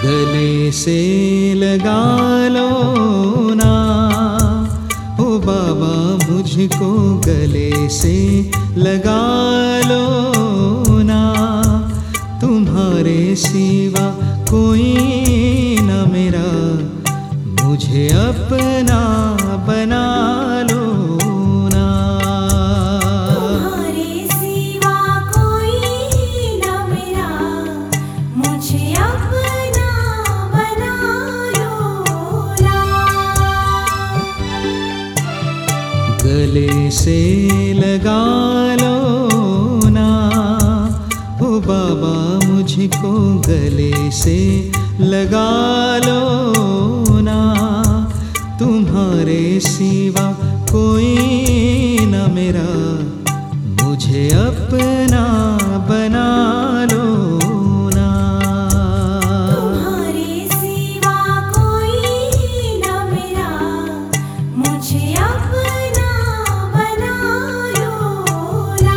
गले से लगा लो ना ओ बाबा, मुझको गले से लगा लो ना। तुम्हारे सिवा कोई न मेरा, मुझे अपना बना लो ना। तुम्हारे सिवा कोई न मेरा, मुझे अपना बना लो ना। गले से लगा लो ना ओ बाबा, मुझको गले से लगा लो ना। तुम्हारे सिवा कोई न मेरा, मुझे अपना बना लो ना। तुम्हारे सिवा कोई न मेरा, मुझे अपना बना लो ना।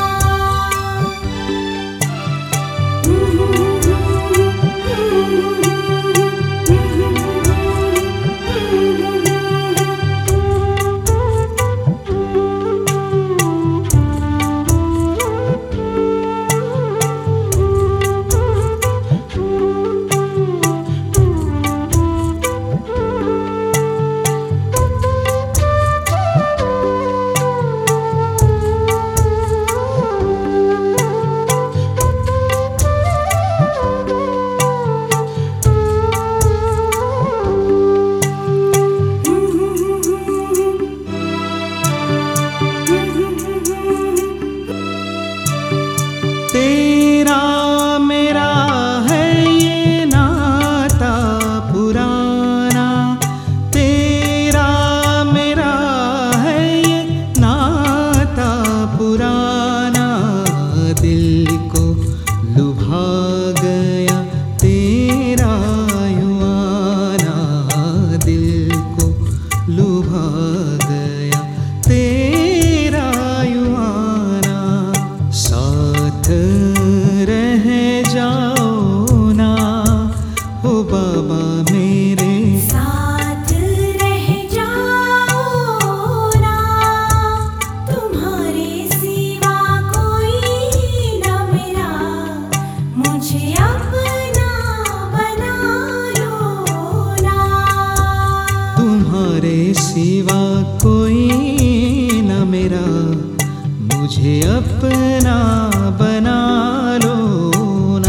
तेरा मेरा है ये नाता पुराना, तेरा मेरा है ये नाता पुराना। दिल को लुभा गया तेरा यूं आना, दिल को लुभा गया तेरा यूं आना। साथ रह जाओ ना ओ बाबा मेरे, साथ रह जाओ ना। तुम्हारे सिवा कोई न मेरा, मुझे अपना बना लो ना। तुम्हारे सिवा कोई न मेरा, मुझे अपना बना लो ना।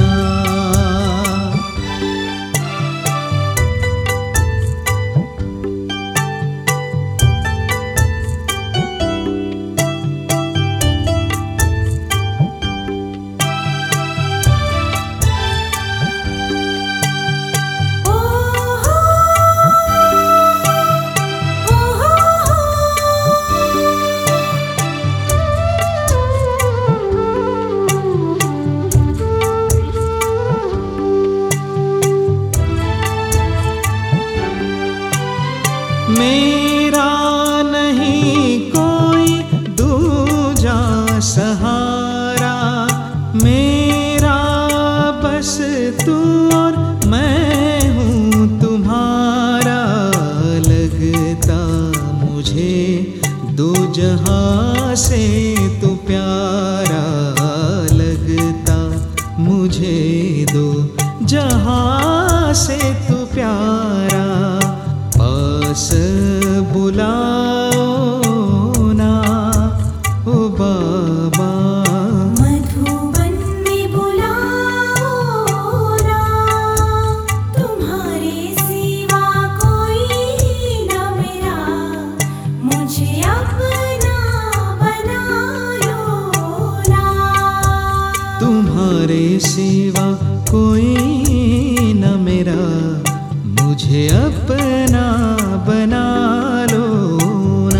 ओ हो मेरा नहीं कोई दूजा सहारा, मेरा बस तू और मैं हूँ तुम्हारा। लगता मुझे दो जहां से तू प्यारा, लगता मुझे दो जहां से तू प्यारा। पास बुलाओ ना ओ बाबा, मधुबन में बुलाओ ना। तुम्हारे सिवा कोई न मेरा, मुझे अपना बना लो ना। तुम्हारे सिवा कोई न मेरा, मुझे अपना बना लो ना।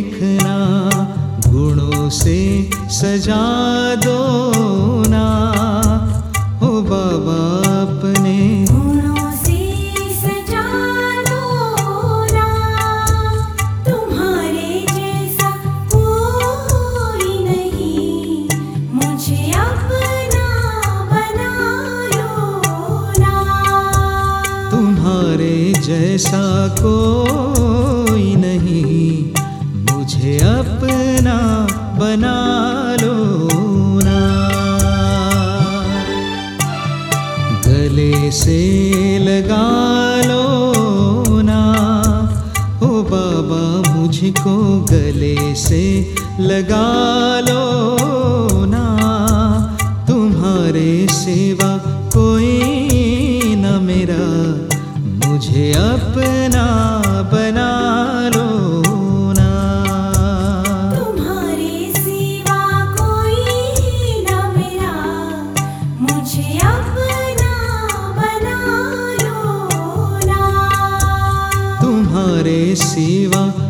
देखना, गुणों से सजा दो ना हो बाबा अपने। गुणों से सजा दो ना, तुम्हारे जैसा कोई नहीं, मुझे अपना बना लो ना। तुम्हारे जैसा कोई नहीं, मुझे अपना बना लो ना। गले से लगा लो ना ओ बाबा, मुझको गले से लगा लो ना। तुम्हारे सिवा कोई न मेरा, मुझे अपना बना लो ना। तुम्हारे सिवा कोई न मेरा, मुझे अपना बना लो ना। तुम्हारे सिवा